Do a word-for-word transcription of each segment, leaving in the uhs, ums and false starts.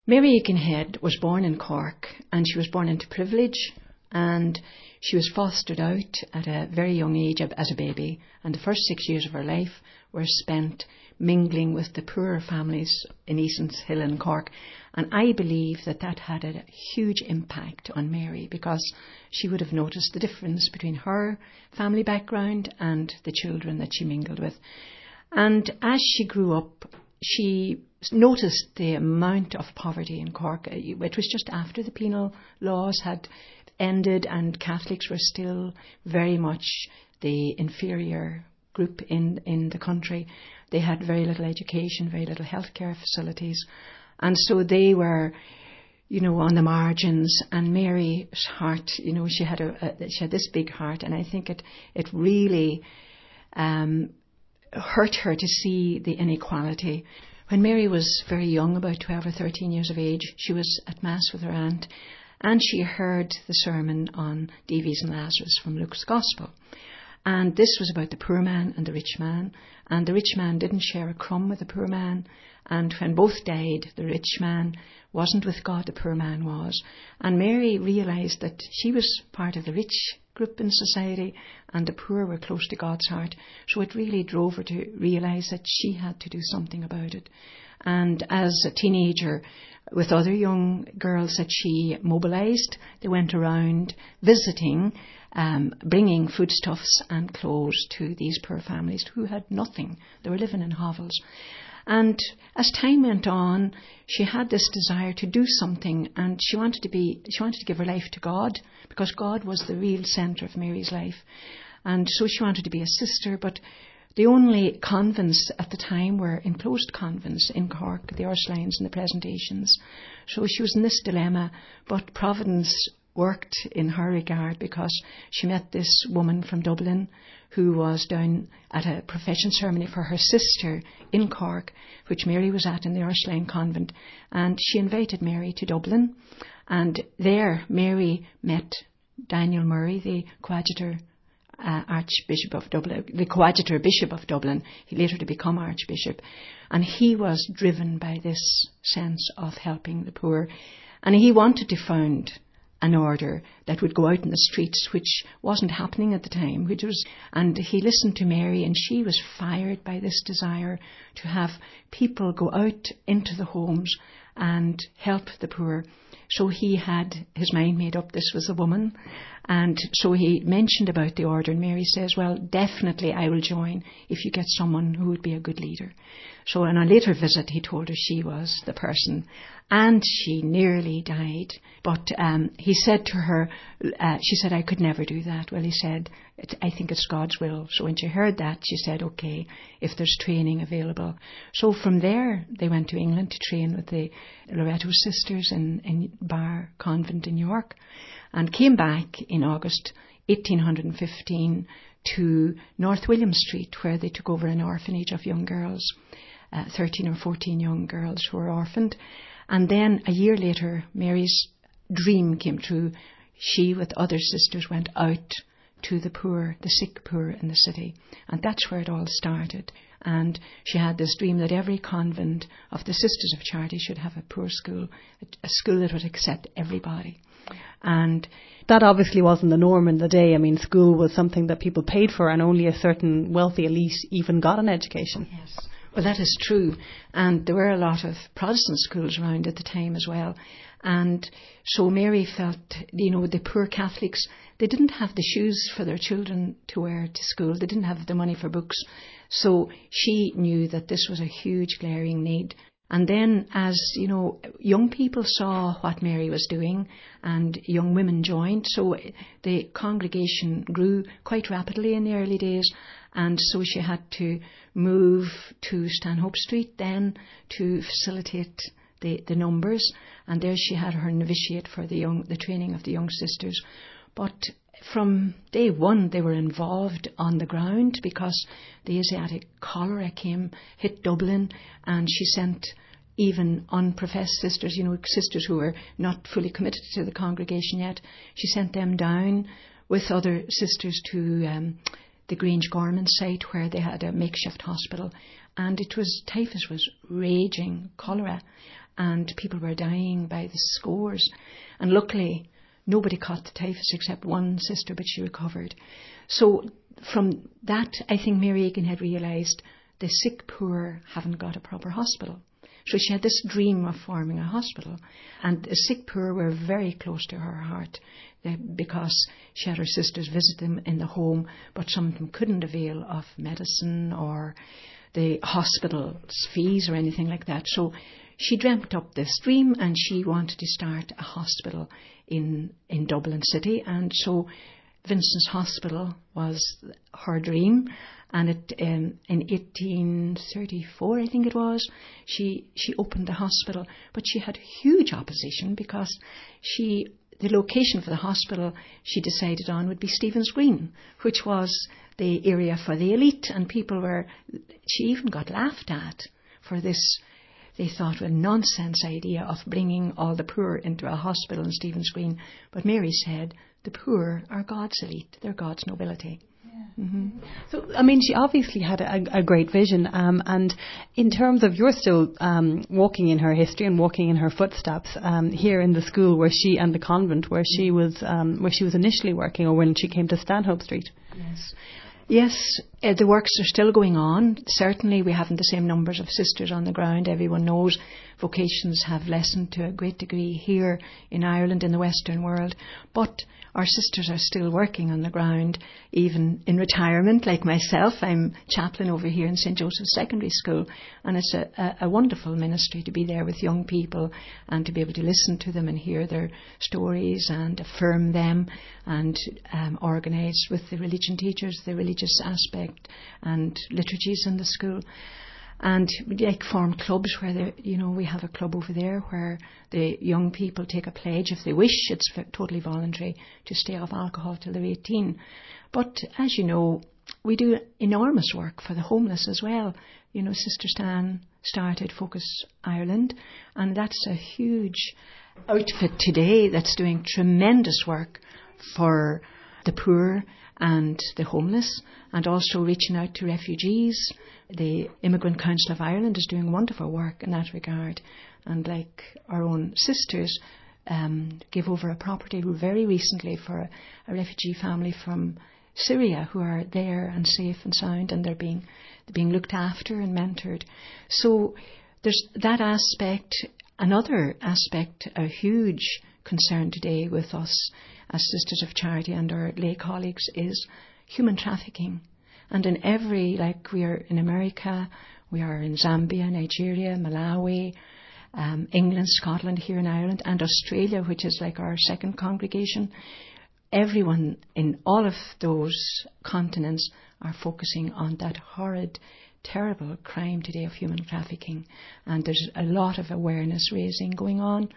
Mary Aikenhead was born in Cork, and she was born into privilege, and she was fostered out at a very young age as a baby, and the first six years of her life were spent mingling with the poorer families in Eason's Hill in Cork. And I believe that that had a huge impact on Mary, because she would have noticed the difference between her family background and the children that she mingled with. And as she grew up, she noticed the amount of poverty in Cork. It was just after the penal laws had ended, and Catholics were still very much the inferior group in, in the country. They had very little education, very little healthcare facilities. And so they were, you know, on the margins. And Mary's heart, you know, she had a, a she had this big heart, and I think it it really um, hurt her to see the inequality. When Mary was very young, about twelve or thirteen years of age, she was at Mass with her aunt, and she heard the sermon on Dives and Lazarus from Luke's Gospel. And this was about the poor man and the rich man. And the rich man didn't share a crumb with the poor man. And when both died, the rich man wasn't with God, the poor man was. And Mary realised that she was part of the rich group in society, and the poor were close to God's heart. So it really drove her to realise that she had to do something about it. And as a teenager, with other young girls that she mobilised, they went around visiting, um, bringing foodstuffs and clothes to these poor families who had nothing. They were living in hovels. And as time went on, she had this desire to do something, and she wanted to be, she wanted to give her life to God, because God was the real centre of Mary's life. And so she wanted to be a sister, but the only convents at the time were enclosed convents in Cork, the Ursulines and the Presentations. So she was in this dilemma, but Providence worked in her regard, because she met this woman from Dublin who was down at a profession ceremony for her sister in Cork, which Mary was at in the Ursuline convent. And she invited Mary to Dublin. And there Mary met Daniel Murray, the coadjutor Uh, Archbishop of Dublin, the coadjutor bishop of Dublin, he later to become Archbishop, and he was driven by this sense of helping the poor, and he wanted to found an order that would go out in the streets, which wasn't happening at the time, which was, and he listened to Mary, and she was fired by this desire to have people go out into the homes and help the poor. So he had his mind made up, this was a woman. And so he mentioned about the order, and Mary says, well, definitely I will join if you get someone who would be a good leader. So on a later visit, he told her she was the person, and she nearly died. But um, he said to her, uh, she said, I could never do that. Well, he said, I think it's God's will. So when she heard that, she said, okay, if there's training available. So from there, they went to England to train with the Loreto sisters in, in Bar Convent in York, and came back in August eighteen fifteen to North William Street, where they took over an orphanage of young girls, uh, thirteen or fourteen young girls who were orphaned. And then a year later, Mary's dream came true. She, with other sisters, went out to the poor, the sick poor in the city. And that's where it all started. And she had this dream that every convent of the Sisters of Charity should have a poor school, a school that would accept everybody. And that obviously wasn't the norm in the day. I mean, school was something that people paid for, and only a certain wealthy elite even got an education. Yes, well, that is true. And there were a lot of Protestant schools around at the time as well. And so Mary felt, you know, the poor Catholics, they didn't have the shoes for their children to wear to school. They didn't have the money for books. So she knew that this was a huge glaring need. And then as, you know, young people saw what Mary was doing, and young women joined, so the congregation grew quite rapidly in the early days. And so she had to move to Stanhope Street then to facilitate the, the numbers. And there she had her novitiate for the young, the training of the young sisters. But from day one, they were involved on the ground, because the Asiatic cholera came, hit Dublin, and she sent even unprofessed sisters, you know, sisters who were not fully committed to the congregation yet. She sent them down with other sisters to um, the Grange Gorman site, where they had a makeshift hospital. And it was, typhus was raging, cholera. and people were dying by the scores. And luckily, nobody caught the typhus except one sister, but she recovered. So from that, I think Mary Aiken had realised the sick poor haven't got a proper hospital. So she had this dream of forming a hospital, and the sick poor were very close to her heart because she had her sisters visit them in the home, but some of them couldn't avail of medicine or the hospital's fees or anything like that. So she dreamt up this dream, and she wanted to start a hospital in, in Dublin City. And so Vincent's Hospital was her dream. And it, um, in eighteen thirty-four, I think it was, she she opened the hospital. But she had huge opposition because she the location for the hospital she decided on would be Stephen's Green, which was the area for the elite. And people were, she even got laughed at for this, they thought, a nonsense idea of bringing all the poor into a hospital in Stephen's Green. But Mary said, the poor are God's elite, they're God's nobility. Mm-hmm. So, I mean, she obviously had a, a great vision, um, and in terms of you're still um, walking in her history and walking in her footsteps um, here in the school where she and the convent where she was um, where she was initially working, or when she came to Stanhope Street. Yes. Yes, uh, the works are still going on. Certainly we haven't the same numbers of sisters on the ground. Everyone knows vocations have lessened to a great degree here in Ireland, in the Western world. But our sisters are still working on the ground, even in retirement, like myself. I'm chaplain over here in Saint Joseph's Secondary School, and it's a, a, a wonderful ministry to be there with young people and to be able to listen to them and hear their stories and affirm them, and um, organise with the religion teachers the religious aspect and liturgies in the school. And we like form clubs where, they, you know, we have a club over there where the young people take a pledge if they wish. It's totally voluntary to stay off alcohol till they're eighteen. But as you know, we do enormous work for the homeless as well. You know, Sister Stan started Focus Ireland, and that's a huge outfit today that's doing tremendous work for the poor and the homeless, and also reaching out to refugees. The Immigrant Council of Ireland is doing wonderful work in that regard. And like our own sisters, um, gave over a property very recently for a, a refugee family from Syria who are there and safe and sound, and they're being they're being looked after and mentored. So there's that aspect. Another aspect, a huge concern today with us as Sisters of Charity and our lay colleagues, is human trafficking. And in every, like we are in America, we are in Zambia, Nigeria, Malawi, um, England, Scotland, here in Ireland, and Australia, which is like our second congregation. Everyone in all of those continents are focusing on that horrid, terrible crime today of human trafficking. And there's a lot of awareness raising going on.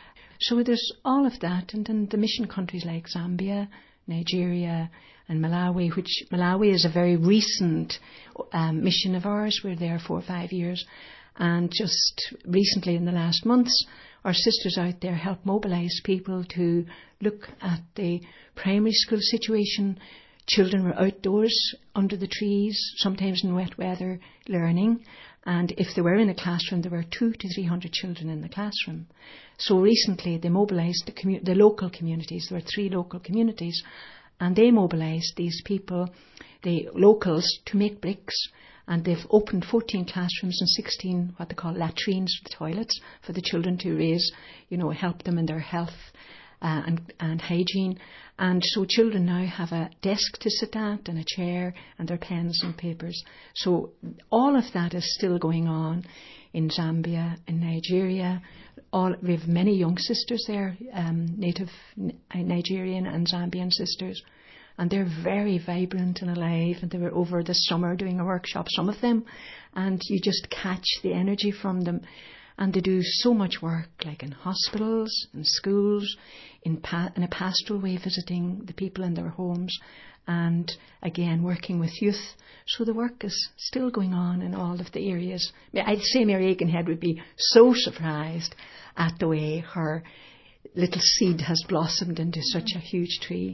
So there's all of that. And then the mission countries like Zambia, Nigeria, and Malawi, which Malawi is a very recent um, mission of ours. We're there for five years. And just recently in the last months, our sisters out there help mobilise people to look at the primary school situation. Children were outdoors under the trees, sometimes in wet weather, learning. And if they were in a classroom, there were two to three hundred children in the classroom. So recently they mobilised the, commu- the local communities. There were three local communities. And they mobilised these people, the locals, to make bricks. And they've opened fourteen classrooms and sixteen what they call latrines, toilets, for the children to raise, you know, help them in their health uh, and, and hygiene. And so children now have a desk to sit at and a chair and their pens and papers. So all of that is still going on in Zambia, in Nigeria. All, we have many young sisters there, um, native Nigerian and Zambian sisters. And they're very vibrant and alive. And they were over this summer doing a workshop, some of them. And you just catch the energy from them. And they do so much work, like in hospitals, in schools, in, pa- in a pastoral way, visiting the people in their homes. And again, working with youth. So the work is still going on in all of the areas. I'd say Mary Aikenhead would be so surprised at the way her little seed has blossomed into such a huge tree.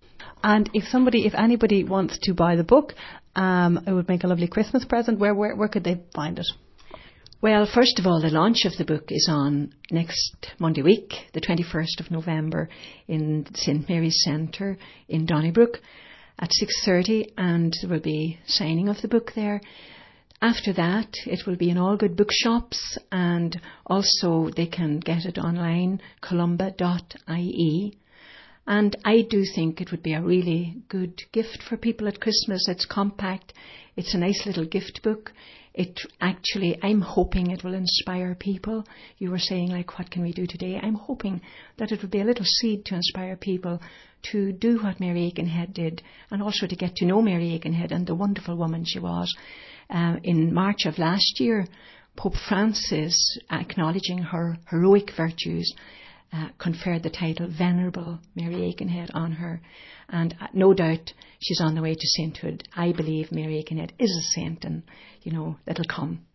And if somebody, if anybody wants to buy the book, um, it would make a lovely Christmas present. Where, where, where could they find it? Well, first of all, the launch of the book is on next Monday week, the twenty-first of November, in Saint Mary's Centre in Donnybrook at six thirty, and there will be signing of the book there. After that, it will be in all good bookshops, and also they can get it online, columba dot I E. And I do think it would be a really good gift for people at Christmas. It's compact. It's a nice little gift book. It actually, I'm hoping it will inspire people. You were saying, like, what can we do today? I'm hoping that it will be a little seed to inspire people to do what Mary Aikenhead did, and also to get to know Mary Aikenhead and the wonderful woman she was. Uh, in March of last year, Pope Francis, acknowledging her heroic virtues, Uh, conferred the title Venerable Mary Aikenhead on her. And uh, no doubt she's on the way to sainthood. I believe Mary Aikenhead is a saint, and, you know, that'll come.